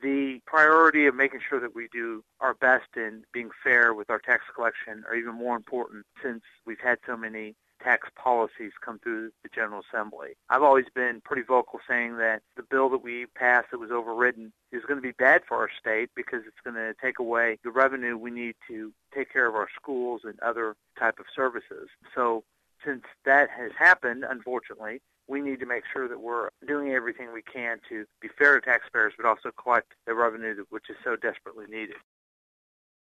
The priority of making sure that we do our best in being fair with our tax collection are even more important since we've had so many tax policies come through the General Assembly. I've always been pretty vocal saying that the bill that we passed that was overridden is going to be bad for our state because it's going to take away the revenue we need to take care of our schools and other type of services. So since that has happened, unfortunately, we need to make sure that we're doing everything we can to be fair to taxpayers, but also collect the revenue which is so desperately needed.